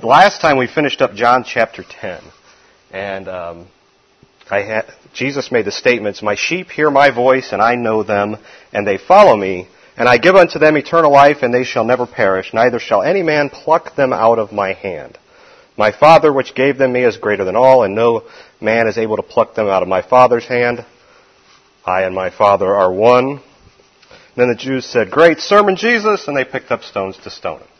last time we finished up John chapter 10, and Jesus made the statements, "My sheep hear my voice, and I know them, and they follow me, and I give unto them eternal life, and they shall never perish, neither shall any man pluck them out of my hand. My Father which gave them me is greater than all, and no man is able to pluck them out of my Father's hand. I and my Father are one." Then the Jews said, "Great sermon, Jesus," and they picked up stones to stone him.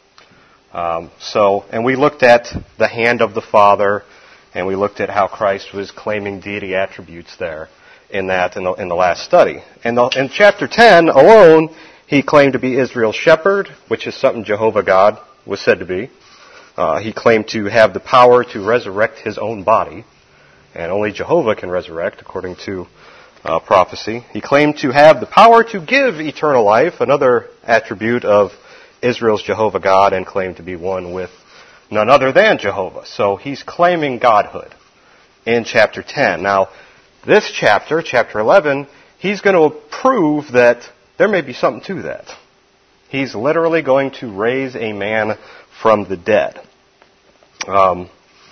And we looked at the hand of the Father, and we looked at how Christ was claiming deity attributes there in the last study. In chapter 10 alone, he claimed to be Israel's shepherd, which is something Jehovah God was said to be. He claimed to have the power to resurrect his own body, and only Jehovah can resurrect, according to prophecy. He claimed to have the power to give eternal life, another attribute of Israel's Jehovah God, and claimed to be one with none other than Jehovah. So he's claiming godhood in chapter 10. Now, this chapter 11, he's going to prove that there may be something to that. He's literally going to raise a man from the dead. And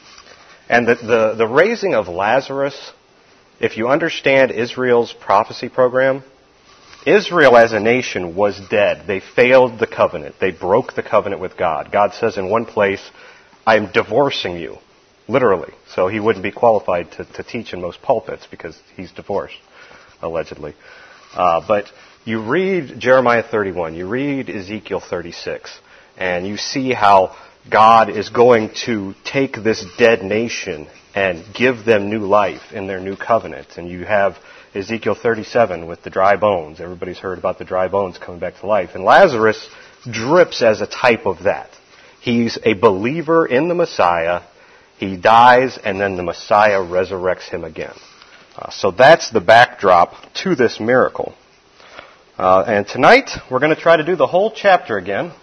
the raising of Lazarus, if you understand Israel's prophecy program, Israel as a nation was dead. They failed the covenant. They broke the covenant with God. God says in one place, "I'm divorcing you," literally. So he wouldn't be qualified to teach in most pulpits because he's divorced, allegedly. But you read Jeremiah 31, you read Ezekiel 36, and you see how God is going to take this dead nation and give them new life in their new covenant. And you have Ezekiel 37 with the dry bones. Everybody's heard about the dry bones coming back to life. And Lazarus drips as a type of that. He's a believer in the Messiah. He dies, and then the Messiah resurrects him again. So that's the backdrop to this miracle. And tonight, we're going to try to do the whole chapter again.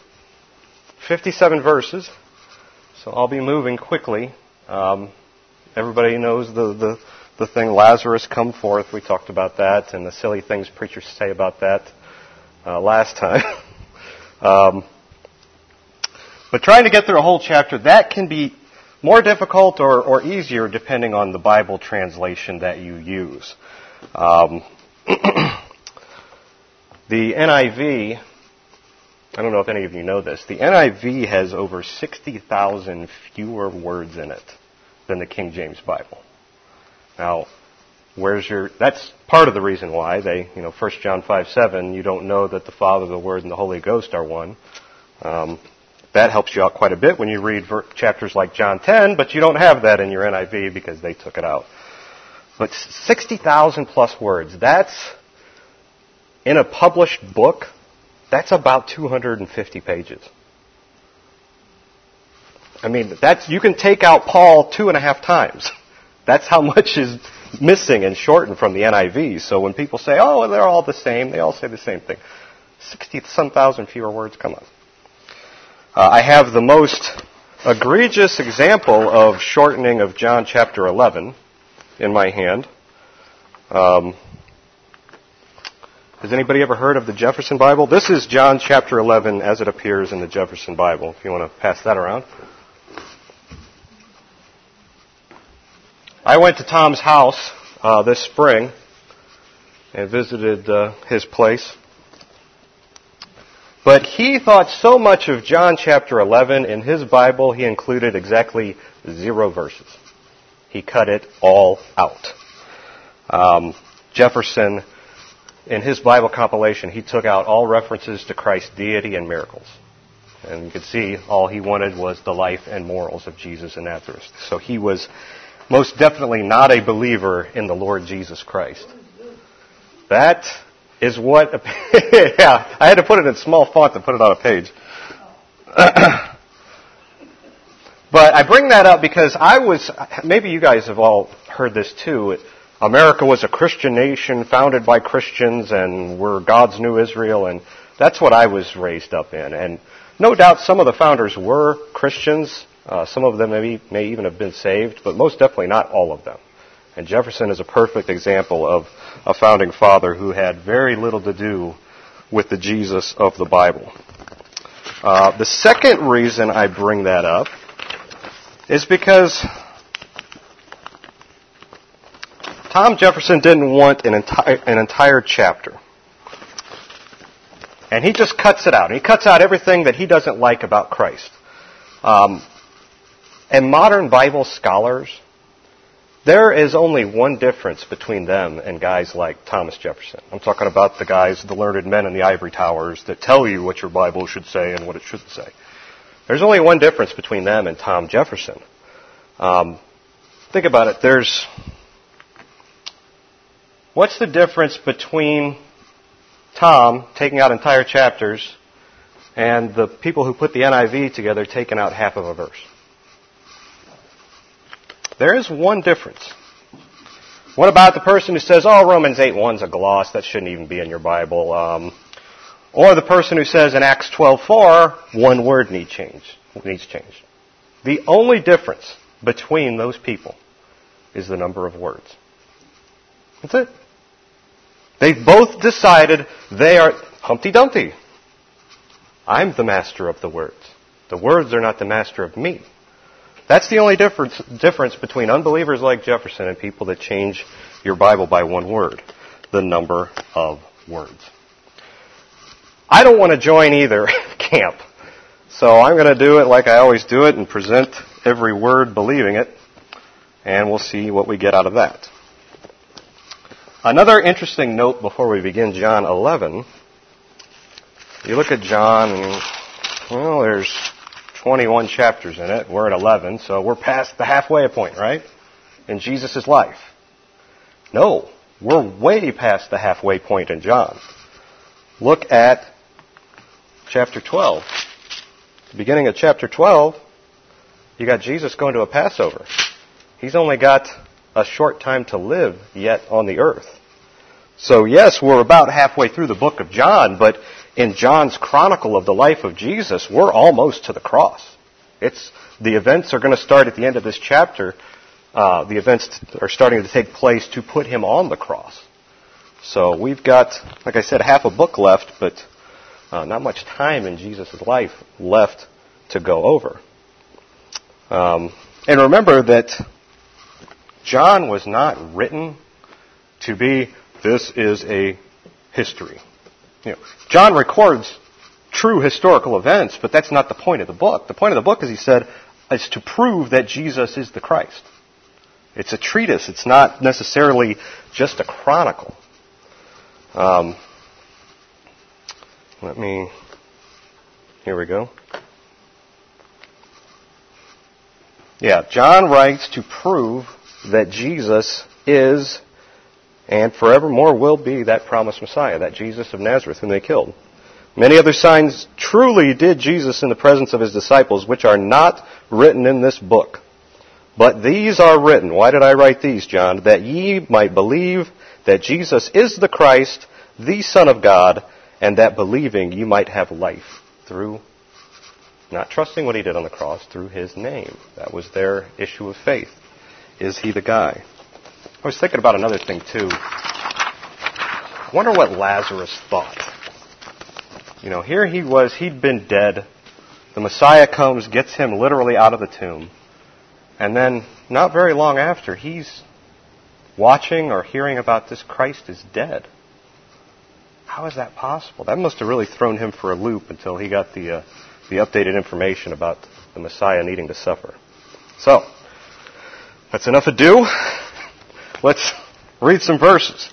57 verses. So I'll be moving quickly. Everybody knows the thing, Lazarus come forth. We talked about that and the silly things preachers say about that last time. But trying to get through a whole chapter, that can be more difficult or easier depending on the Bible translation that you use. The NIV, I don't know if any of you know this, the NIV has over 60,000 fewer words in it than the King James Bible. Now, that's part of the reason why 1 John 5:7, you don't know that the Father, the Word, and the Holy Ghost are one. That helps you out quite a bit when you read chapters like John 10, but you don't have that in your NIV because they took it out. But 60,000 plus words, that's, in a published book, that's about 250 pages. I mean, you can take out Paul 2.5 times. That's how much is missing and shortened from the NIV. So when people say, "Oh, they're all the same," they all say the same thing. 60-some thousand fewer words, come on. I have the most egregious example of shortening of John chapter 11 in my hand. Has anybody ever heard of the Jefferson Bible? This is John chapter 11 as it appears in the Jefferson Bible, if you want to pass that around. I went to Tom's house this spring and visited his place. But he thought so much of John chapter 11 in his Bible, he included exactly 0 verses. He cut it all out. Jefferson, in his Bible compilation, he took out all references to Christ's deity and miracles. And you can see all he wanted was the life and morals of Jesus of Nazareth. So he was most definitely not a believer in the Lord Jesus Christ. That is what... yeah, I had to put it in small font to put it on a page. But I bring that up because maybe you guys have all heard this too. America was a Christian nation founded by Christians and we're God's new Israel, and that's what I was raised up in. And no doubt some of the founders were Christians. Some of them may even have been saved, but most definitely not all of them. And Jefferson is a perfect example of a founding father who had very little to do with the Jesus of the Bible. The second reason I bring that up is because Tom Jefferson didn't want an entire chapter. And he just cuts it out. He cuts out everything that he doesn't like about Christ. And modern Bible scholars, there is only one difference between them and guys like Thomas Jefferson. I'm talking about the guys, the learned men in the ivory towers that tell you what your Bible should say and what it shouldn't say. There's only one difference between them and Tom Jefferson. Think about it. What's the difference between Tom taking out entire chapters and the people who put the NIV together taking out half of a verse? There is one difference. What about the person who says, Romans 8:1's a gloss, that shouldn't even be in your Bible? Or the person who says in Acts 12:4, one word needs change. The only difference between those people is the number of words. That's it. They've both decided they are Humpty Dumpty. I'm the master of the words. The words are not the master of me. That's the only difference between unbelievers like Jefferson and people that change your Bible by one word. The number of words. I don't want to join either camp. So I'm going to do it like I always do it and present every word believing it. And we'll see what we get out of that. Another interesting note before we begin John 11. You look at John and, there's 21 chapters in it. We're at 11, so we're past the halfway point, right? In Jesus' life. No, we're way past the halfway point in John. Look at chapter 12. The beginning of chapter 12, you got Jesus going to a Passover. He's only got a short time to live yet on the earth. So yes, we're about halfway through the book of John, but in John's chronicle of the life of Jesus, we're almost to the cross. The events are going to start at the end of this chapter. The events are starting to take place to put him on the cross. So we've got, like I said, half a book left, but not much time in Jesus' life left to go over. And remember that John was not written to be, this is a history. John records true historical events, but that's not the point of the book. The point of the book, as he said, is to prove that Jesus is the Christ. It's a treatise. It's not necessarily just a chronicle. Here we go. Yeah, John writes to prove that Jesus is and forevermore will be that promised Messiah, that Jesus of Nazareth whom they killed. Many other signs truly did Jesus in the presence of his disciples, which are not written in this book. But these are written. Why did I write these, John? That ye might believe that Jesus is the Christ, the Son of God, and that believing you might have life through, not trusting what he did on the cross, through his name. That was their issue of faith. Is he the guy? I was thinking about another thing, too. I wonder what Lazarus thought. Here he was, he'd been dead. The Messiah comes, gets him literally out of the tomb. And then, not very long after, he's watching or hearing about this Christ is dead. How is that possible? That must have really thrown him for a loop until he got the updated information about the Messiah needing to suffer. So, that's enough ado. Let's read some verses.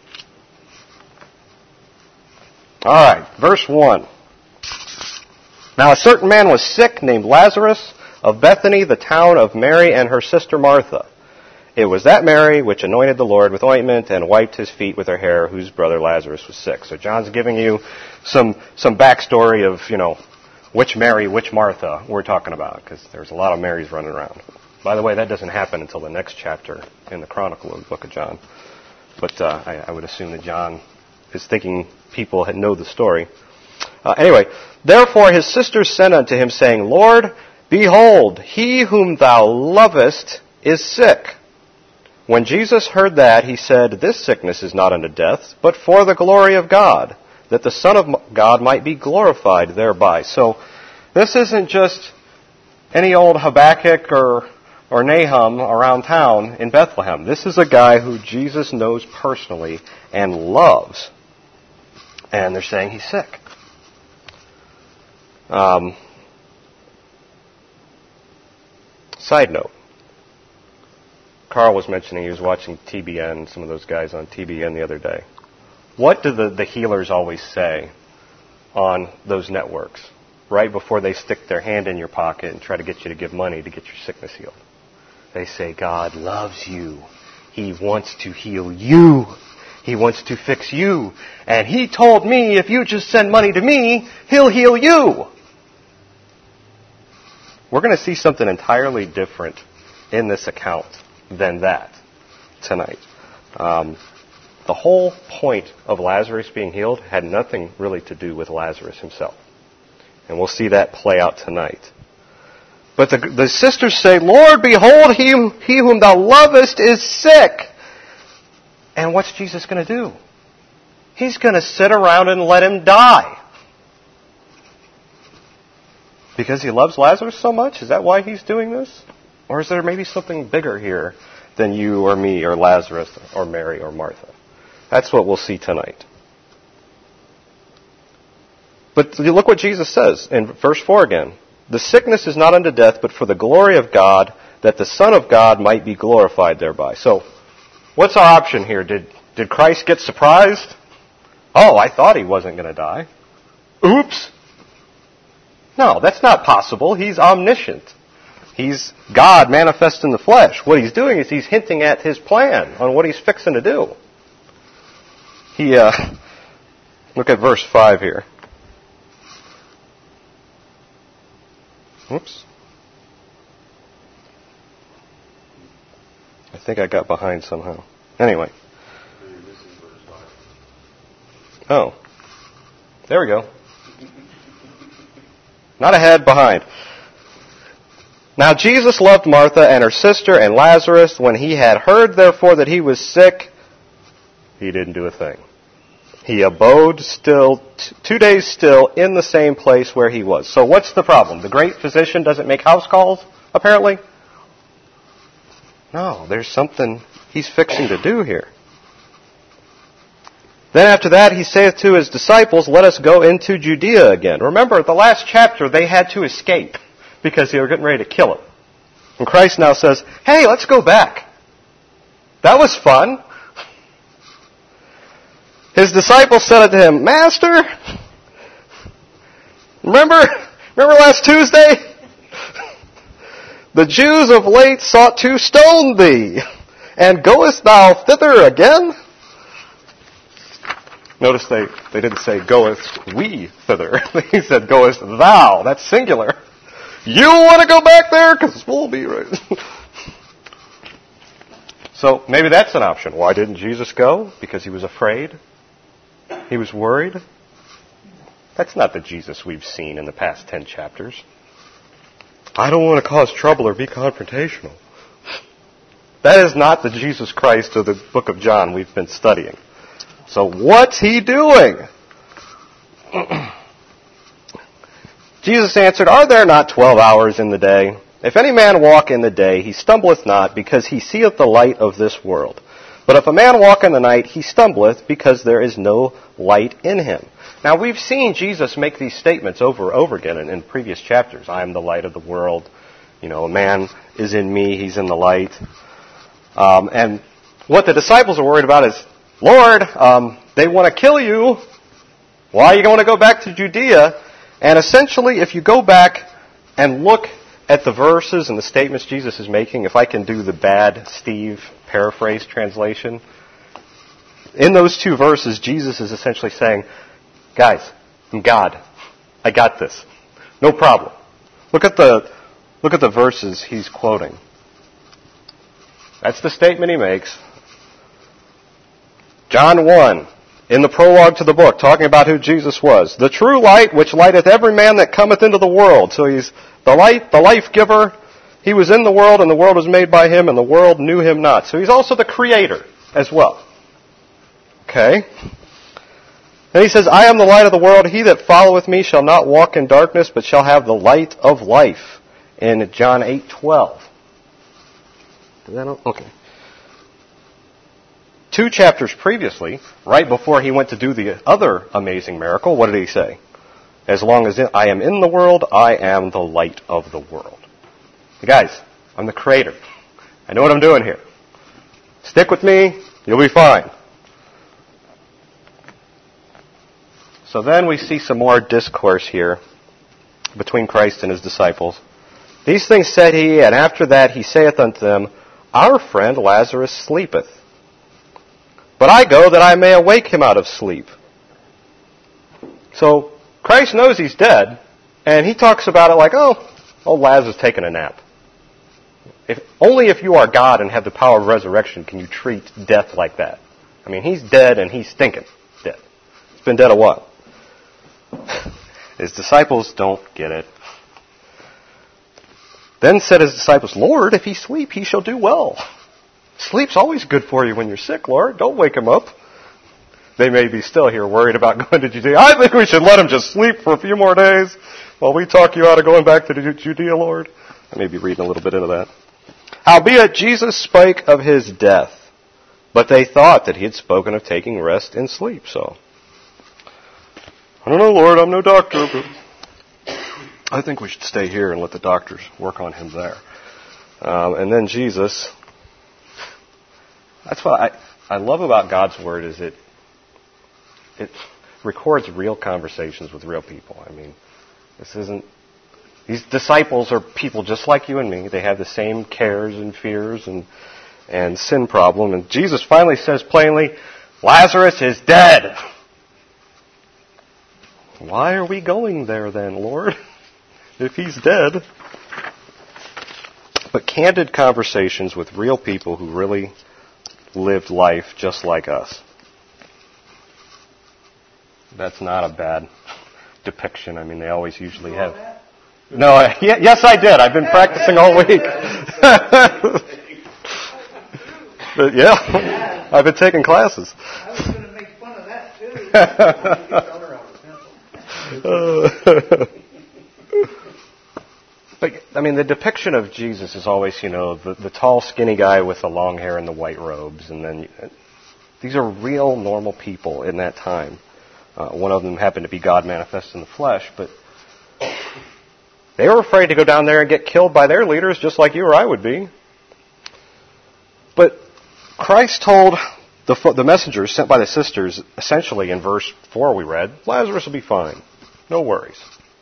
All right, verse 1. Now a certain man was sick named Lazarus of Bethany, the town of Mary and her sister Martha. It was that Mary which anointed the Lord with ointment and wiped his feet with her hair, whose brother Lazarus was sick. So John's giving you some backstory of, which Mary, which Martha we're talking about, because there's a lot of Marys running around. By the way, that doesn't happen until the next chapter in the Chronicle of the book of John. But I would assume that John is thinking people know the story. Anyway, therefore his sisters sent unto him, saying, Lord, behold, he whom thou lovest is sick. When Jesus heard that, he said, This sickness is not unto death, but for the glory of God, that the Son of God might be glorified thereby. So this isn't just any old Habakkuk or Nahum around town in Bethlehem. This is a guy who Jesus knows personally and loves. And they're saying he's sick. Side note. Carl was mentioning he was watching TBN, some of those guys on TBN the other day. What do the healers always say on those networks right before they stick their hand in your pocket and try to get you to give money to get your sickness healed? They say, God loves you. He wants to heal you. He wants to fix you. And He told me if you just send money to me, He'll heal you. We're going to see something entirely different in this account than that tonight. The whole point of Lazarus being healed had nothing really to do with Lazarus himself. And we'll see that play out tonight. But the sisters say, Lord, behold, he whom thou lovest is sick. And what's Jesus going to do? He's going to sit around and let him die. Because he loves Lazarus so much? Is that why he's doing this? Or is there maybe something bigger here than you or me or Lazarus or Mary or Martha? That's what we'll see tonight. But look what Jesus says in verse 4 again. The sickness is not unto death, but for the glory of God, that the Son of God might be glorified thereby. So, what's our option here? Did Christ get surprised? Oh, I thought He wasn't going to die. Oops. No, that's not possible. He's omniscient. He's God manifest in the flesh. What He's doing is He's hinting at His plan on what He's fixing to do. Look at verse 5 here. Oops. I think I got behind somehow. Anyway. Oh. There we go. Not ahead, behind. Now Jesus loved Martha and her sister and Lazarus. When He had heard, therefore, that he was sick, He didn't do a thing. He abode still 2 days still in the same place where He was. So what's the problem? The great physician doesn't make house calls, apparently? No, there's something He's fixing to do here. Then after that He saith to His disciples, let us go into Judea again. Remember, the last chapter they had to escape because they were getting ready to kill Him. And Christ now says, hey, let's go back. That was fun. His disciples said unto Him, Master, remember last Tuesday? The Jews of late sought to stone Thee, and goest Thou thither again? Notice they didn't say, goest we thither. He said, goest Thou. That's singular. You want to go back there? Because we'll be right. So maybe that's an option. Why didn't Jesus go? Because He was afraid? He was worried? That's not the Jesus we've seen in the past 10 chapters. I don't want to cause trouble or be confrontational. That is not the Jesus Christ of the book of John we've been studying. So what's He doing? Jesus answered, are there not 12 hours in the day? If any man walk in the day, he stumbleth not, because he seeth the light of this world. But if a man walk in the night, he stumbleth, because there is no light in him. Now, we've seen Jesus make these statements over and over again in previous chapters. I am the light of the world. A man is in me, he's in the light. And what the disciples are worried about is, Lord, they want to kill you. Why are you going to go back to Judea? And essentially, if you go back and look at the verses and the statements Jesus is making, if I can do the bad Steve paraphrase translation, in those two verses, Jesus is essentially saying, guys, I'm God. I got this. No problem. Look at the verses He's quoting. That's the statement He makes. John 1, in the prologue to the book, talking about who Jesus was. The true light, which lighteth every man that cometh into the world. So He's the light, the life giver. He was in the world, and the world was made by Him, and the world knew Him not. So He's also the creator as well. Okay? Then He says, I am the light of the world. He that followeth me shall not walk in darkness, but shall have the light of life. in John 8:12. Did that okay. 2 chapters previously, right before he went to do the other amazing miracle, what did he say? As long as I am in the world, I am the light of the world. Hey guys, I'm the creator. I know what I'm doing here. Stick with me, you'll be fine. So then we see some more discourse here between Christ and his disciples. These things said he, and after that he saith unto them, Our friend Lazarus sleepeth. But I go that I may awake him out of sleep. So Christ knows he's dead, and he talks about it like, old Lazarus taking a nap. Only if you are God and have the power of resurrection can you treat death like that. I mean, he's dead and he's stinking dead. He's been dead a while. His disciples don't get it. Then said his disciples, Lord, if he sleep, he shall do well. Sleep's always good for you when you're sick, Lord. Don't wake him up. They may be still here worried about going to Judea. I think we should let him just sleep for a few more days while we talk you out of going back to Judea, Lord. I may be reading a little bit into that. Howbeit Jesus spake of his death, but they thought that he had spoken of taking rest in sleep. So, I don't know, Lord, I'm no doctor, but I think we should stay here and let the doctors work on him there. And then Jesus, that's what I love about God's Word is it records real conversations with real people. I mean, these disciples are people just like you and me. They have the same cares and fears and sin problem. And Jesus finally says plainly, Lazarus is dead. Why are we going there then, Lord, if he's dead? But candid conversations with real people who really lived life just like us. That's not a bad depiction. I mean, they always usually have. No, yes, I did. I've been practicing all week. But yeah, I've been taking classes. I was going to make fun of that too. But, I mean, the depiction of Jesus is always, the tall, skinny guy with the long hair and the white robes. And then these are real, normal people in that time. One of them happened to be God manifest in the flesh, but they were afraid to go down there and get killed by their leaders just like you or I would be. But Christ told the messengers sent by the sisters, essentially in verse 4 we read, Lazarus will be fine. No worries.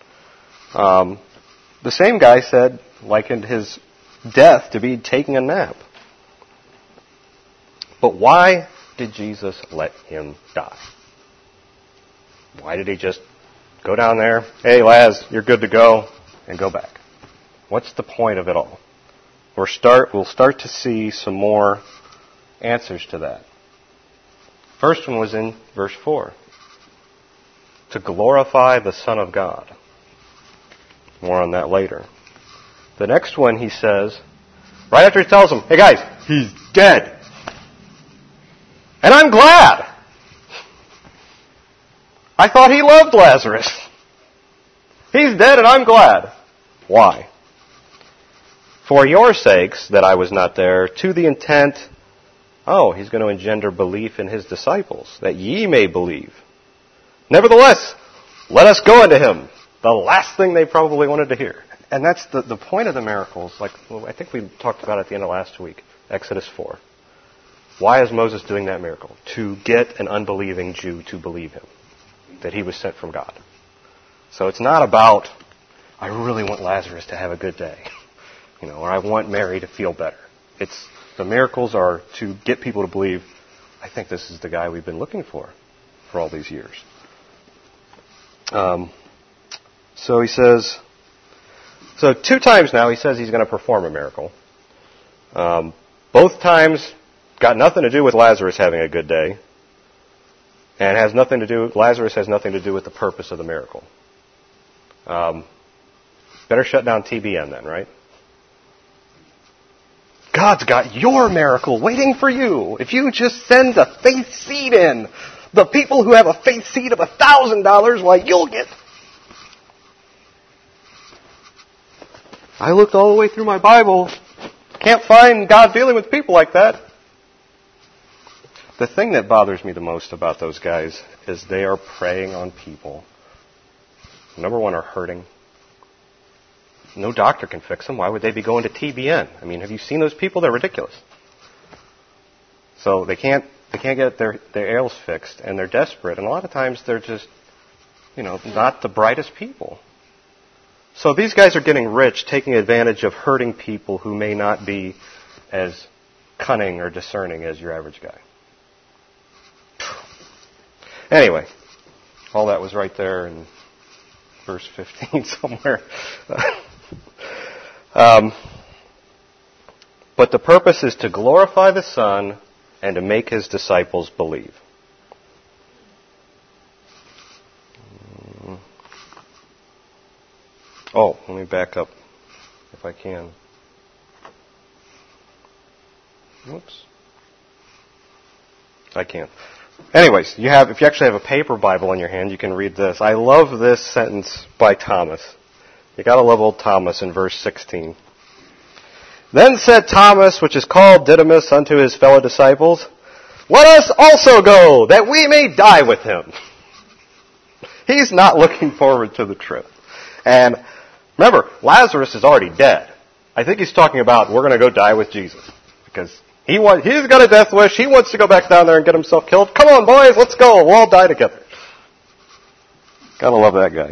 The same guy likened his death to be taking a nap. But why did Jesus let him die? Why did he just go down there, hey Laz, you're good to go, and go back? What's the point of it all? We'll start to see some more answers to that. First one was in verse 4. To glorify the Son of God. More on that later. The next one he says, right after he tells them, hey guys, he's dead. And I'm glad. I thought he loved Lazarus. He's dead and I'm glad. Why? For your sakes, that I was not there, to the intent, he's going to engender belief in his disciples, that ye may believe. Nevertheless, let us go unto him. The last thing they probably wanted to hear. And that's the point of the miracles, I think we talked about at the end of last week, Exodus 4. Why is Moses doing that miracle? To get an unbelieving Jew to believe him, that he was sent from God. So it's not about, I really want Lazarus to have a good day, or I want Mary to feel better. The miracles are to get people to believe, I think this is the guy we've been looking for all these years. So he says, 2 times now he says he's going to perform a miracle. Both times got nothing to do with Lazarus having a good day. And Lazarus has nothing to do with the purpose of the miracle. Better shut down TBN then, right? God's got your miracle waiting for you. If you just send a faith seed in, the people who have a faith seed of $1,000, you'll get I looked all the way through my Bible. Can't find God dealing with people like that. The thing that bothers me the most about those guys is they are preying on people. Number one, are hurting. No doctor can fix them. Why would they be going to TBN? I mean, have you seen those people? They're ridiculous. So they can't get their ails fixed, and they're desperate. And a lot of times they're just, not the brightest people. So these guys are getting rich, taking advantage of hurting people who may not be as cunning or discerning as your average guy. Anyway, all that was right there in verse 15 somewhere. But the purpose is to glorify the Son and to make His disciples believe. Oh, let me back up if I can. Whoops. I can't. Anyways, if you actually have a paper Bible in your hand, you can read this. I love this sentence by Thomas. You gotta love old Thomas in verse 16. Then said Thomas, which is called Didymus, unto his fellow disciples, let us also go, that we may die with him. He's not looking forward to the trip. And remember, Lazarus is already dead. I think he's talking about we're going to go die with Jesus. Because he's got a death wish. He wants to go back down there and get himself killed. Come on, boys, let's go. We'll all die together. Gotta love that guy.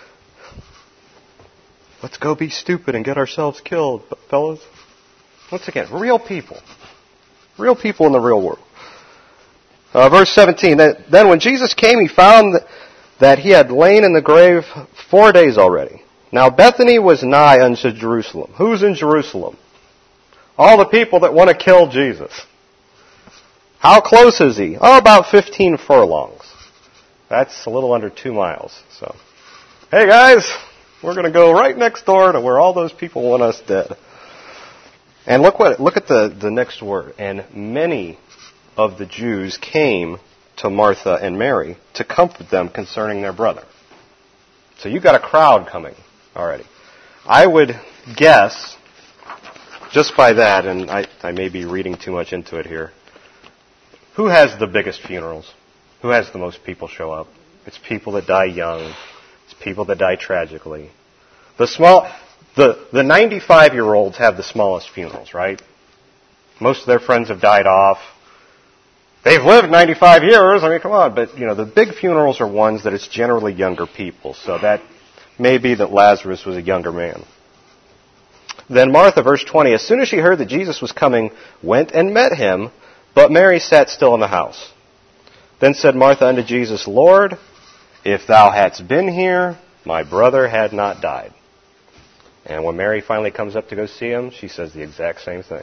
Let's go be stupid and get ourselves killed, fellas. Once again, real people. Real people in the real world. Verse 17. Then when Jesus came, He found that He had lain in the grave 4 days already. Now Bethany was nigh unto Jerusalem. Who's in Jerusalem? All the people that want to kill Jesus. How close is He? Oh, about 15 furlongs. That's a little under 2 miles. So, hey guys, we're going to go right next door to where all those people want us dead. And look at the next word. And many of the Jews came to Martha and Mary to comfort them concerning their brother. So you've got a crowd coming already. I would guess, just by that, and I may be reading too much into it here, who has the biggest funerals? Who has the most people show up? It's people that die young. It's people that die tragically. The 95-year-olds have the smallest funerals, right? Most of their friends have died off. They've lived 95 years. I mean, come on. But, the big funerals are ones that it's generally younger people. So that may be that Lazarus was a younger man. Then Martha, verse 20, as soon as she heard that Jesus was coming, went and met Him, but Mary sat still in the house. Then said Martha unto Jesus, Lord, if Thou hadst been here, my brother had not died. And when Mary finally comes up to go see Him, she says the exact same thing.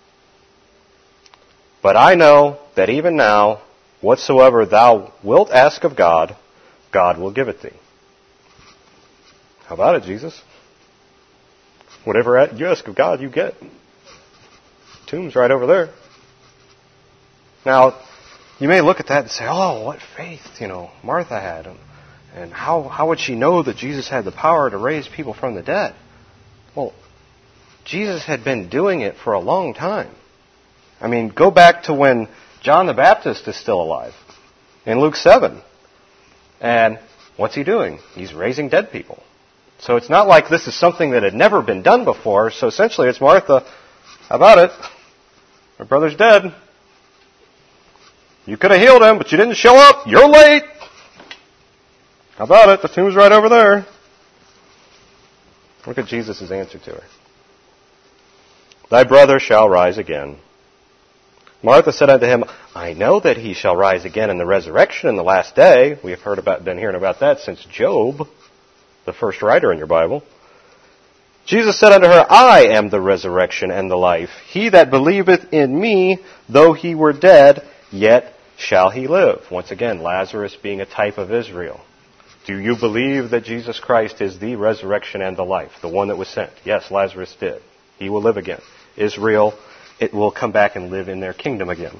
But I know that even now, whatsoever Thou wilt ask of God, God will give it Thee. How about it, Jesus? Whatever you ask of God, you get. Tomb's right over there. Now, you may look at that and say, oh, what faith, Martha had. And how would she know that Jesus had the power to raise people from the dead? Well, Jesus had been doing it for a long time. I mean, go back to when John the Baptist is still alive in Luke 7. And what's he doing? He's raising dead people. So it's not like this is something that had never been done before. So essentially it's Martha, how about it? My brother's dead. You could have healed him, but you didn't show up. You're late. How about it? The tomb's right over there. Look at Jesus' answer to her. Thy brother shall rise again. Martha said unto Him, I know that he shall rise again in the resurrection in the last day. We have been hearing about that since Job, the first writer in your Bible. Jesus said unto her, I am the resurrection and the life. He that believeth in me, though he were dead, yet shall he live. Once again, Lazarus being a type of Israel. Do you believe that Jesus Christ is the resurrection and the life, the one that was sent? Yes, Lazarus did. He will live again. Israel, it will come back and live in their kingdom again.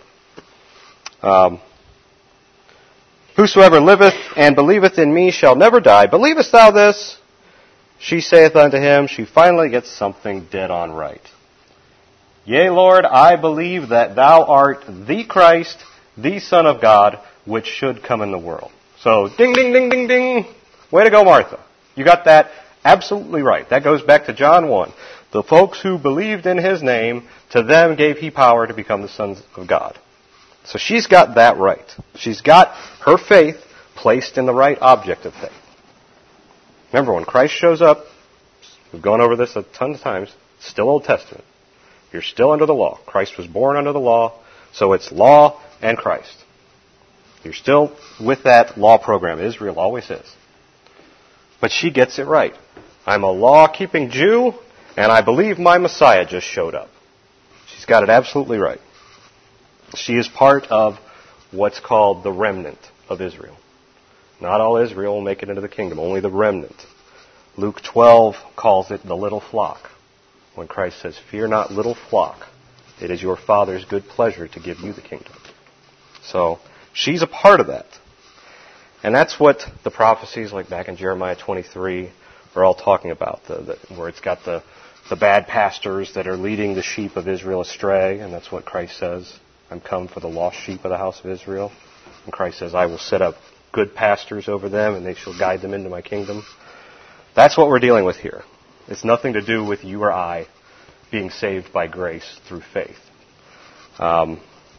Whosoever liveth and believeth in me shall never die. Believest thou this? she saith unto him, she finally gets something dead on right. Yea, Lord, I believe that thou art the Christ, the Son of God, which should come in the world. So, ding, ding, ding, ding, ding. Way to go, Martha. You got that absolutely right. That goes back to John 1. The folks who believed in his name, to them gave he power to become the sons of God. So she's got that right. She's got her faith placed in the right object of faith. Remember, when Christ shows up, we've gone over this a ton of times, still Old Testament. You're still under the law. Christ was born under the law, so it's law and Christ. You're still with that law program. Israel always is. But she gets it right. I'm a law-keeping Jew, and I believe my Messiah just showed up. She's got it absolutely right. She is part of what's called the remnant of Israel. Not all Israel will make it into the kingdom, only the remnant. Luke 12 calls it the little flock. When Christ says, fear not, little flock. It is your Father's good pleasure to give you the kingdom. So, she's a part of that. And that's what the prophecies, like back in Jeremiah 23, are all talking about, where it's got the bad pastors that are leading the sheep of Israel astray, and that's what Christ says. I'm come for the lost sheep of the house of Israel. And Christ says, I will set up good pastors over them, and they shall guide them into my kingdom. That's what we're dealing with here. It's nothing to do with you or I being saved by grace through faith. Now,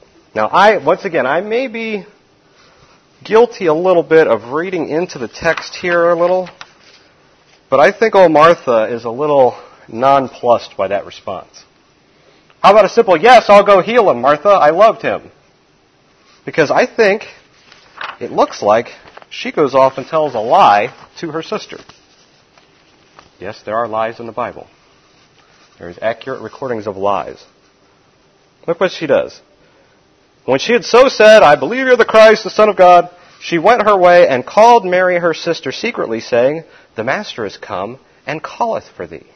I may be guilty a little bit of reading into the text here a little, but I think old Martha is a little nonplussed by that response. How about a simple, yes, I'll go heal him, Martha. I loved him. Because I think it looks like she goes off and tells a lie to her sister. Yes, there are lies in the Bible. There's accurate recordings of lies. Look what she does. When she had so said, I believe you're the Christ, the Son of God, she went her way and called Mary her sister secretly, saying, the Master is come and calleth for thee.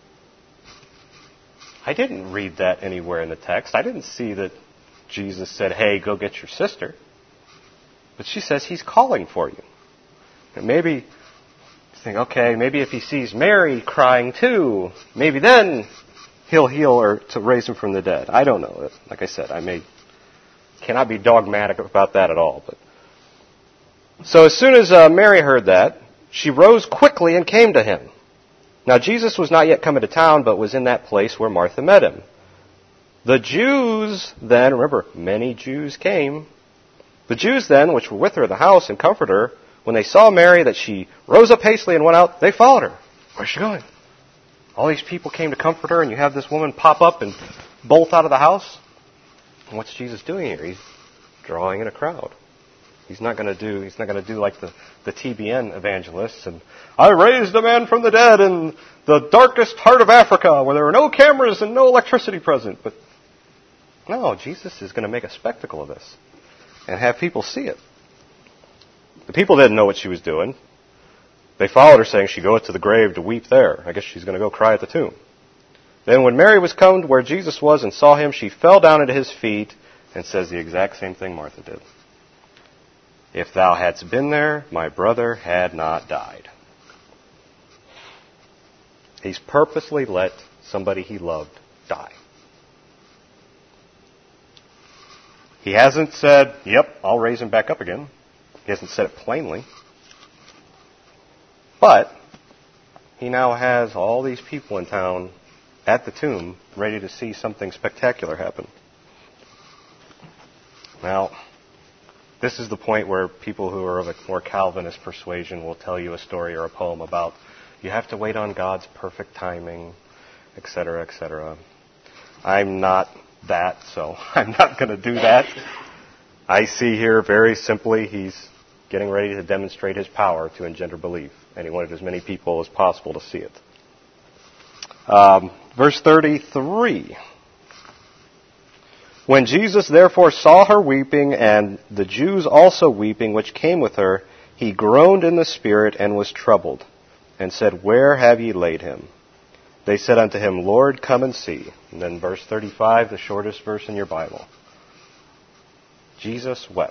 I didn't read that anywhere in the text. I didn't see that Jesus said, hey, go get your sister. But she says he's calling for you. And maybe you think, okay, maybe if he sees Mary crying too, maybe then he'll heal her to raise him from the dead. I don't know. Like I said, cannot be dogmatic about that at all. But so as soon as Mary heard that, she rose quickly and came to him. Now Jesus was not yet come into town, but was in that place where Martha met him. The Jews then, remember, many Jews came. The Jews then, which were with her in the house and comforted her, when they saw Mary, that she rose up hastily and went out, they followed her. Where's she going? All these people came to comfort her, and you have this woman pop up and bolt out of the house. And what's Jesus doing here? He's drawing in a crowd. He's not going to do like the TBN evangelists and I raised a man from the dead in the darkest heart of Africa where there were no cameras and no electricity present. But no, Jesus is going to make a spectacle of this and have people see it. The people didn't know what she was doing. They followed her, saying, she goeth to the grave to weep there. I guess she's going to go cry at the tomb. Then when Mary was come to where Jesus was and saw him, she fell down at his feet and says the exact same thing Martha did. If thou hadst been there, my brother had not died. He's purposely let somebody he loved die. He hasn't said, yep, I'll raise him back up again. He hasn't said it plainly. But he now has all these people in town at the tomb ready to see something spectacular happen. Now, this is the point where people who are of a more Calvinist persuasion will tell you a story or a poem about you have to wait on God's perfect timing, etc., etc. I'm not that, so I'm not going to do that. I see here very simply he's getting ready to demonstrate his power to engender belief, and he wanted as many people as possible to see it. Verse 33. When Jesus therefore saw her weeping, and the Jews also weeping, which came with her, he groaned in the spirit and was troubled, and said, Where have ye laid him? They said unto him, Lord, come and see. And then verse 35, the shortest verse in your Bible. Jesus wept.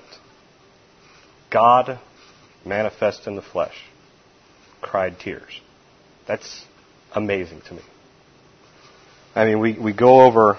God, manifest in the flesh, cried tears. That's amazing to me. I mean, we go over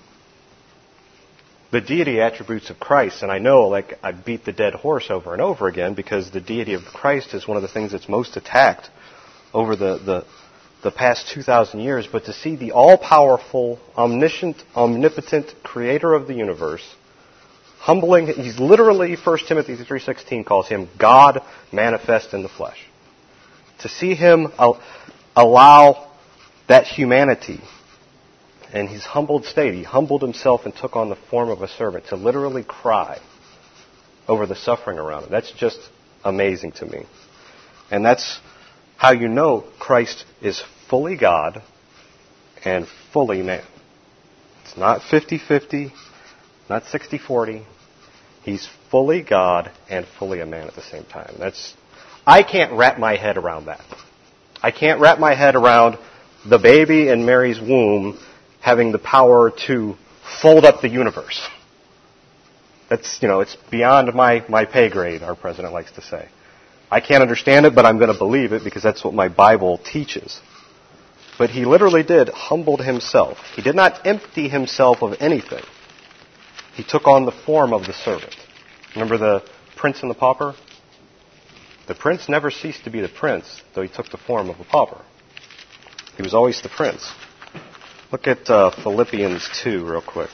the deity attributes of Christ, and I know, like, I beat the dead horse over and over again because the deity of Christ is one of the things that's most attacked over the past 2,000 years. But to see the all-powerful, omniscient, omnipotent creator of the universe, humbling, he's literally, 1 Timothy 3:16 calls him God manifest in the flesh. To see him allow that humanity in his humbled state, he humbled himself and took on the form of a servant, to literally cry over the suffering around him. That's just amazing to me. And that's how you know Christ is fully God and fully man. It's not 50-50, not 60-40. He's fully God and fully a man at the same time. I can't wrap my head around that. I can't wrap my head around the baby in Mary's womb having the power to fold up the universe. That's, it's beyond my pay grade, our president likes to say. I can't understand it, but I'm going to believe it because that's what my Bible teaches. But he literally humbled himself. He did not empty himself of anything. He took on the form of the servant. Remember the prince and the pauper? The prince never ceased to be the prince, though he took the form of a pauper. He was always the prince. Look at Philippians 2 real quick.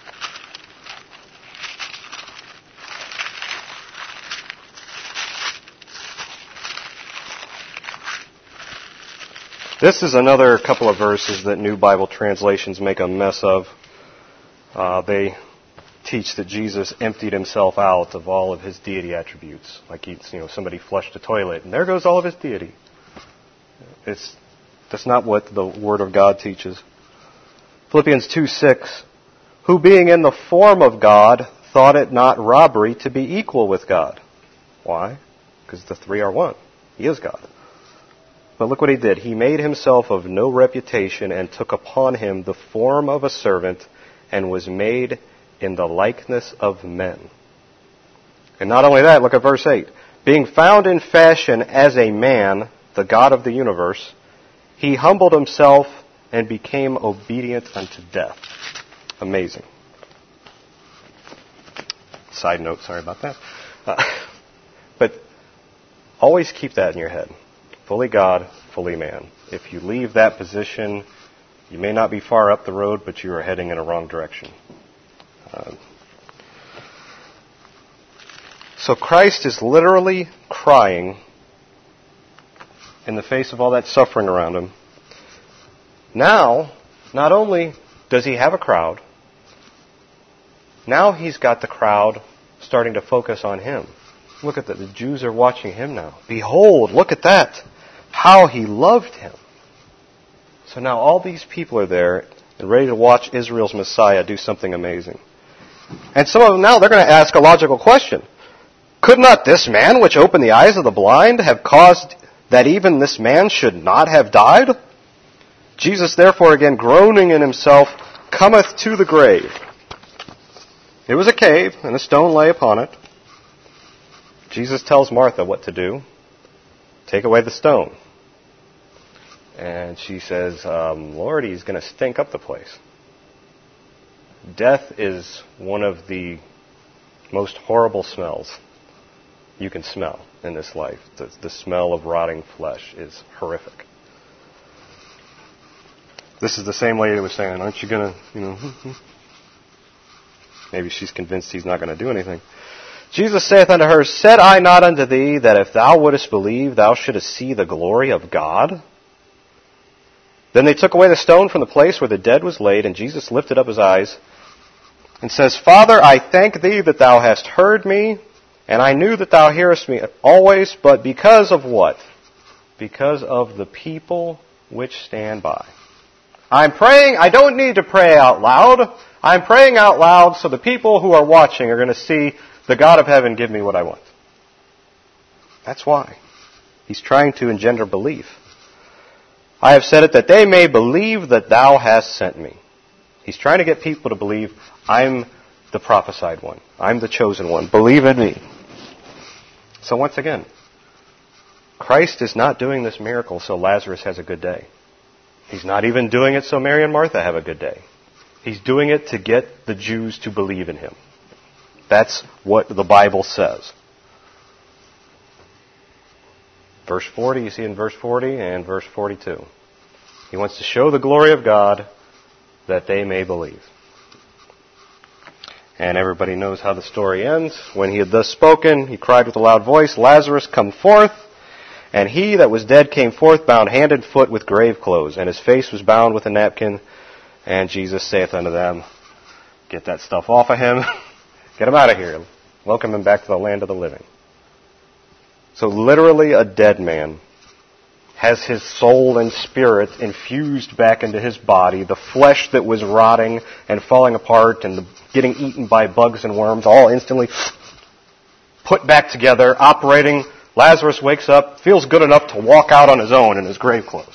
This is another couple of verses that New Bible translations make a mess of. They teach that Jesus emptied himself out of all of his deity attributes. Like somebody flushed a toilet, and there goes all of his deity. That's not what the Word of God teaches. Philippians 2:6, who being in the form of God, thought it not robbery to be equal with God. Why? Because the three are one. He is God. But look what he did. He made himself of no reputation and took upon him the form of a servant and was made in the likeness of men. And not only that, look at verse 8. Being found in fashion as a man, the God of the universe, he humbled himself and became obedient unto death. Amazing. Side note, sorry about that. But always keep that in your head. Fully God, fully man. If you leave that position, you may not be far up the road, but you are heading in a wrong direction. So Christ is literally crying in the face of all that suffering around him. Now, not only does he have a crowd, now he's got the crowd starting to focus on him. Look at that. The Jews are watching him now. Behold, look at that. How he loved him. So now all these people are there and ready to watch Israel's Messiah do something amazing. And some of them now, they're going to ask a logical question. Could not this man, which opened the eyes of the blind, have caused that even this man should not have died? Jesus, therefore, again, groaning in himself, cometh to the grave. It was a cave, and a stone lay upon it. Jesus tells Martha what to do. Take away the stone. And she says, Lord, he's going to stink up the place. Death is one of the most horrible smells you can smell in this life. The smell of rotting flesh is horrific. This is the same lady that was saying, aren't you going to, maybe she's convinced he's not going to do anything. Jesus saith unto her, said I not unto thee that if thou wouldest believe, thou shouldest see the glory of God? Then they took away the stone from the place where the dead was laid, and Jesus lifted up his eyes and says, Father, I thank thee that thou hast heard me, and I knew that thou hearest me always, but because of what? Because of the people which stand by. I'm praying, I don't need to pray out loud. I'm praying out loud so the people who are watching are going to see the God of heaven give me what I want. That's why. He's trying to engender belief. I have said it that they may believe that thou hast sent me. He's trying to get people to believe I'm the prophesied one. I'm the chosen one. Believe in me. So once again, Christ is not doing this miracle so Lazarus has a good day. He's not even doing it so Mary and Martha have a good day. He's doing it to get the Jews to believe in him. That's what the Bible says. Verse 40, you see in verse 40 and verse 42. He wants to show the glory of God that they may believe. And everybody knows how the story ends. When he had thus spoken, he cried with a loud voice, Lazarus, come forth. And he that was dead came forth, bound hand and foot with grave clothes, and his face was bound with a napkin. And Jesus saith unto them, get that stuff off of him. Get him out of here. Welcome him back to the land of the living. So literally a dead man has his soul and spirit infused back into his body. The flesh that was rotting and falling apart and getting eaten by bugs and worms all instantly put back together, operating. Lazarus wakes up, feels good enough to walk out on his own in his grave clothes.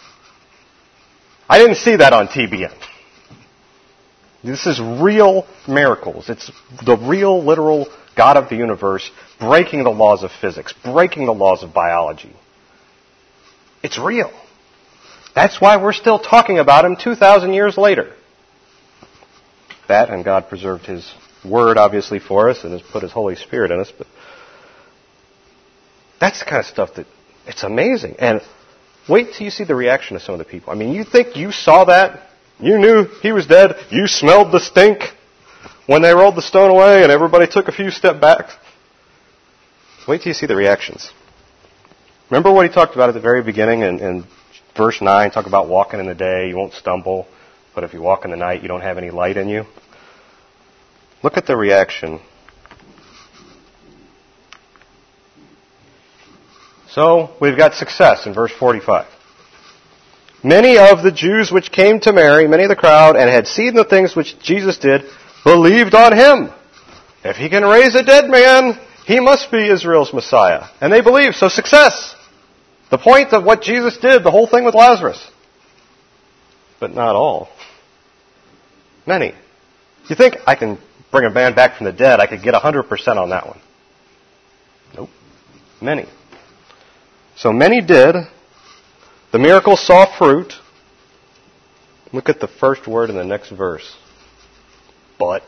I didn't see that on TBN. This is real miracles. It's the real, literal God of the universe breaking the laws of physics, breaking the laws of biology. It's real. That's why we're still talking about him 2,000 years later. That, and God preserved his word, obviously, for us, and has put his Holy Spirit in us. But that's the kind of stuff that, it's amazing. And wait till you see the reaction of some of the people. I mean, you think you saw that? You knew he was dead? You smelled the stink when they rolled the stone away and everybody took a few steps back? Wait till you see the reactions. Remember what he talked about at the very beginning in verse 9, talk about walking in the day, you won't stumble, but if you walk in the night, you don't have any light in you? Look at the reaction. So, we've got success in verse 45. Many of the Jews which came to Mary, many of the crowd, and had seen the things which Jesus did, believed on him. If he can raise a dead man, he must be Israel's Messiah. And they believed, so success. The point of what Jesus did, the whole thing with Lazarus. But not all. Many. You think I can bring a man back from the dead, I could get 100% on that one. Nope. Many. So many did. The miracle saw fruit. Look at the first word in the next verse. But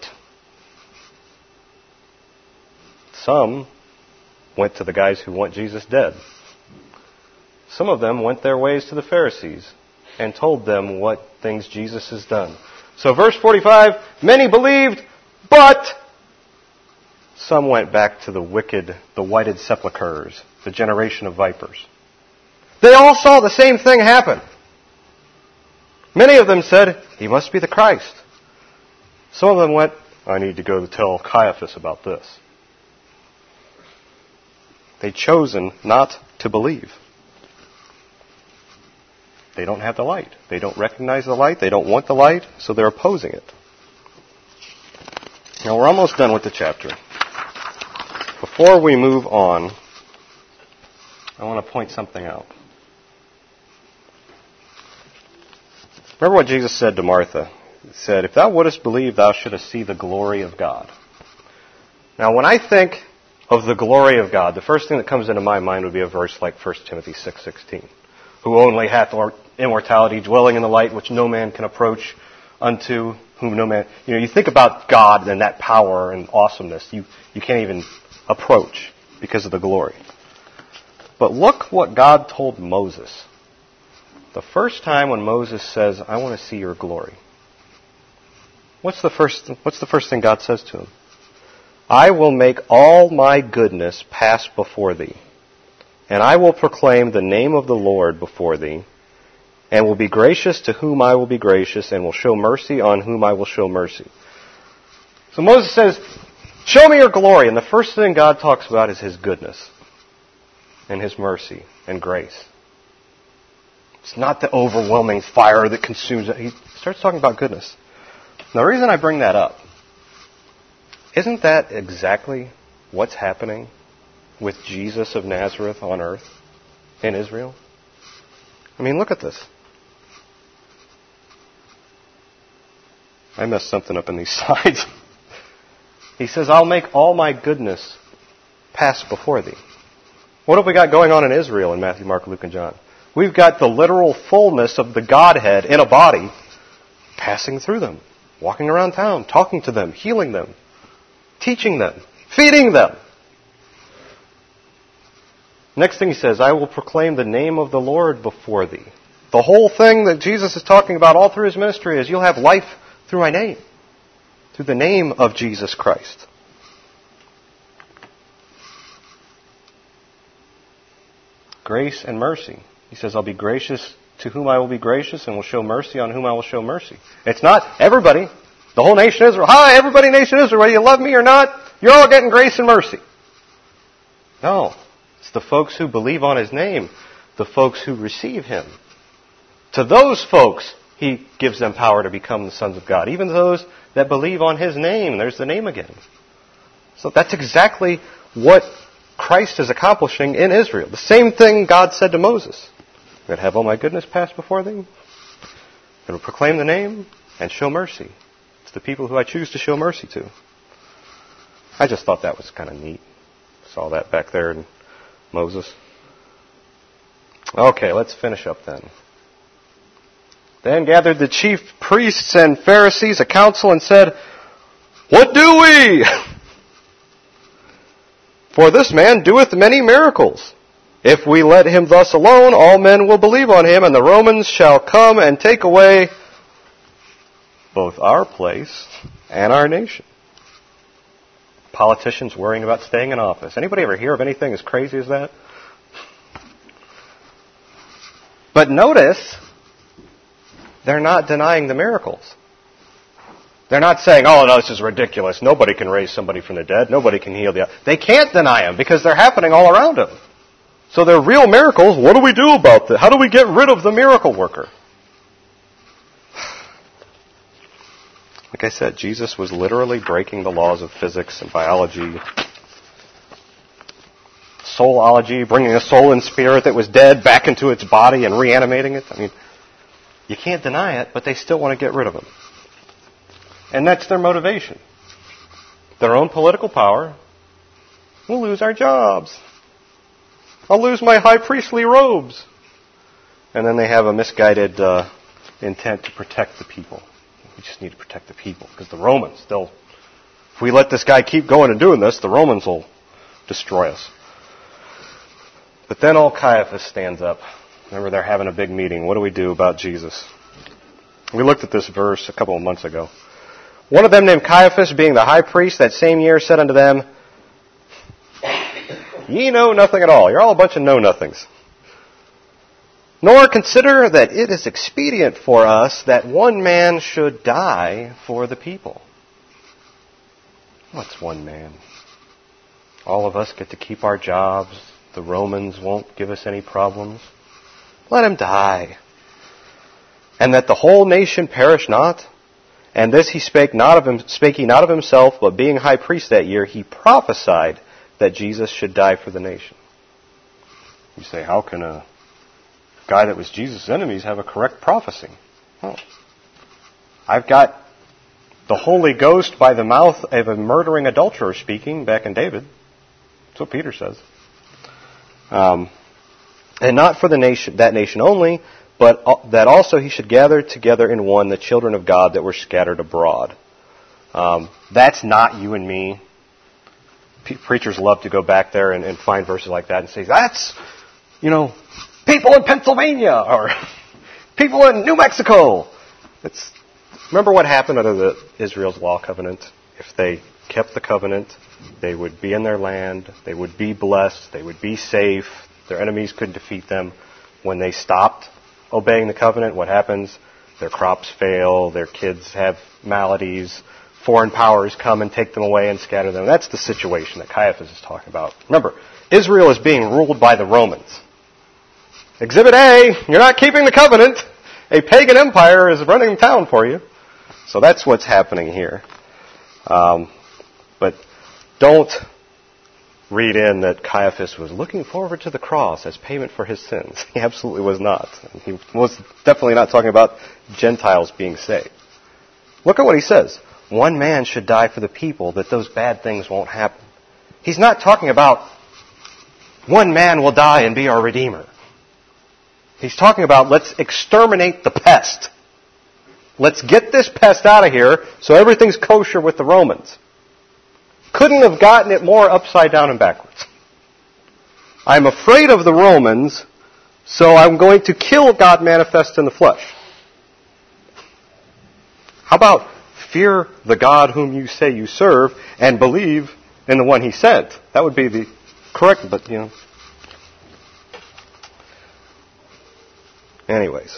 some went to the guys who want Jesus dead. Some of them went their ways to the Pharisees and told them what things Jesus has done. So verse 45, many believed, but some went back to the wicked, the whited sepulchres, the generation of vipers. They all saw the same thing happen. Many of them said, he must be the Christ. Some of them went, I need to go tell Caiaphas about this. They'd chosen not to believe. They don't have the light. They don't recognize the light. They don't want the light, so they're opposing it. Now, we're almost done with the chapter. Before we move on, I want to point something out. Remember what Jesus said to Martha? He said, if thou wouldest believe, thou shouldest see the glory of God. Now, when I think of the glory of God, the first thing that comes into my mind would be a verse like 1 Timothy 6:16. Who only hath immortality, dwelling in the light which no man can approach, unto whom no man... You think about God and that power and awesomeness. You can't even approach because of the glory. But look what God told Moses. The first time when Moses says, I want to see your glory. What's the first thing God says to him? I will make all my goodness pass before thee. And I will proclaim the name of the Lord before thee, and will be gracious to whom I will be gracious, and will show mercy on whom I will show mercy. So Moses says, show me your glory. And the first thing God talks about is his goodness, and his mercy, and grace. It's not the overwhelming fire that consumes it. He starts talking about goodness. Now, the reason I bring that up, isn't that exactly what's happening with Jesus of Nazareth on earth in Israel? I mean, look at this. I messed something up in these slides. He says, I'll make all my goodness pass before thee. What have we got going on in Israel in Matthew, Mark, Luke, and John? We've got the literal fullness of the Godhead in a body passing through them, walking around town, talking to them, healing them, teaching them, feeding them. Next thing he says, I will proclaim the name of the Lord before thee. The whole thing that Jesus is talking about all through his ministry is you'll have life through my name, through the name of Jesus Christ. Grace and mercy. He says, I'll be gracious to whom I will be gracious and will show mercy on whom I will show mercy. It's not everybody. The whole nation of Israel. Hi, everybody nation of Israel, whether you love me or not, you're all getting grace and mercy. No. It's the folks who believe on his name, the folks who receive him. To those folks, he gives them power to become the sons of God. Even those that believe on his name. There's the name again. So that's exactly what Christ is accomplishing in Israel. The same thing God said to Moses. I'm going to have all my goodness pass before thee. I'm going to proclaim the name and show mercy. It's the people who I choose to show mercy to. I just thought that was kind of neat. Saw that back there in Moses. Okay, let's finish up then. Then gathered the chief priests and Pharisees a council and said, What do we? For this man doeth many miracles. If we let him thus alone, all men will believe on him, and the Romans shall come and take away both our place and our nation. Politicians worrying about staying in office. Anybody ever hear of anything as crazy as that? But notice, they're not denying the miracles. They're not saying, oh, no, this is ridiculous. Nobody can raise somebody from the dead. Nobody can heal the... They can't deny them because they're happening all around them. So they're real miracles. What do we do about this? How do we get rid of the miracle worker? Like I said, Jesus was literally breaking the laws of physics and biology. Soulology, bringing a soul and spirit that was dead back into its body and reanimating it. I mean, you can't deny it, but they still want to get rid of him. And that's their motivation. Their own political power. We'll lose our jobs. I'll lose my high priestly robes. And then they have a misguided intent to protect the people. We just need to protect the people. Because the Romans, if we let this guy keep going and doing this, the Romans will destroy us. But then old Caiaphas stands up. Remember, they're having a big meeting. What do we do about Jesus? We looked at this verse a couple of months ago. One of them named Caiaphas, being the high priest, that same year said unto them, Ye know nothing at all. You're all a bunch of know-nothings. Nor consider that it is expedient for us that one man should die for the people. What's one man? All of us get to keep our jobs. The Romans won't give us any problems. Let him die. And that the whole nation perish not. And this he spake he not of himself, but being high priest that year, he prophesied that Jesus should die for the nation. You say, how can a guy that was Jesus' enemies have a correct prophecy? Well, I've got the Holy Ghost by the mouth of a murdering adulterer speaking back in David. That's what Peter says. And not for that nation only, but that also he should gather together in one the children of God that were scattered abroad. That's not you and me. Preachers love to go back there and find verses like that and say, that's, people in Pennsylvania or people in New Mexico. Remember what happened under Israel's law covenant? If they kept the covenant, they would be in their land, they would be blessed, they would be safe, their enemies couldn't defeat them. When they stopped obeying the covenant, what happens? Their crops fail, their kids have maladies, foreign powers come and take them away and scatter them. That's the situation that Caiaphas is talking about. Remember, Israel is being ruled by the Romans. Exhibit A, you're not keeping the covenant. A pagan empire is running town for you. So that's what's happening here. But don't read in that Caiaphas was looking forward to the cross as payment for his sins. He absolutely was not. He was definitely not talking about Gentiles being saved. Look at what he says. One man should die for the people that those bad things won't happen. He's not talking about one man will die and be our Redeemer. He's talking about let's exterminate the pest. Let's get this pest out of here so everything's kosher with the Romans. Couldn't have gotten it more upside down and backwards. I'm afraid of the Romans, so I'm going to kill God manifest in the flesh. How about fear the God whom you say you serve and believe in the one He sent? That would be the correct, but Anyways.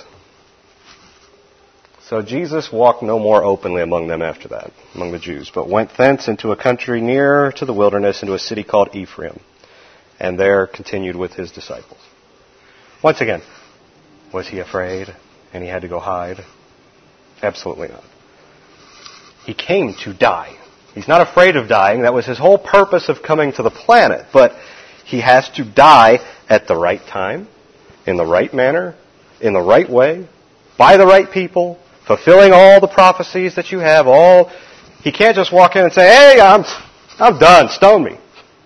So Jesus walked no more openly among them after that, among the Jews, but went thence into a country near to the wilderness, into a city called Ephraim, and there continued with His disciples. Once again, was He afraid and He had to go hide? Absolutely not. He came to die. He's not afraid of dying. That was His whole purpose of coming to the planet. But He has to die at the right time, in the right manner, in the right way, by the right people, fulfilling all the prophecies that you have. He can't just walk in and say, "Hey, I'm done. Stone me."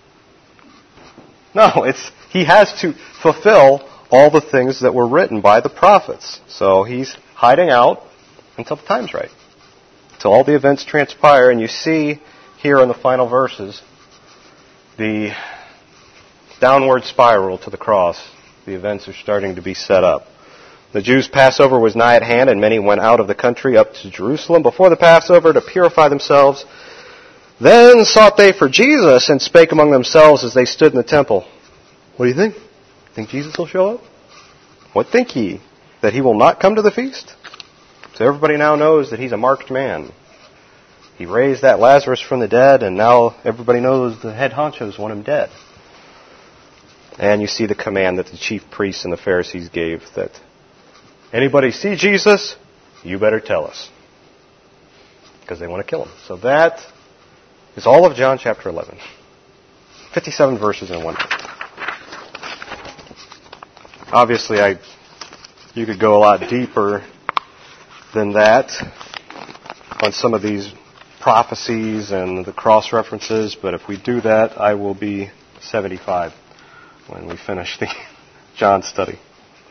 No, He has to fulfill all the things that were written by the prophets. So He's hiding out until the time's right, until all the events transpire. And you see here in the final verses the downward spiral to the cross. The events are starting to be set up. The Jews' Passover was nigh at hand, and many went out of the country up to Jerusalem before the Passover to purify themselves. Then sought they for Jesus, and spake among themselves as they stood in the temple. What do you think? Think Jesus will show up? What think ye? That He will not come to the feast? So everybody now knows that He's a marked man. He raised that Lazarus from the dead, and now everybody knows the head honchos want Him dead. And you see the command that the chief priests and the Pharisees gave, that anybody see Jesus, you better tell us. Because they want to kill Him. So that is all of John chapter 11. 57 verses in one. Obviously, you could go a lot deeper than that on some of these prophecies and the cross-references, but if we do that, I will be 75 when we finish the John study.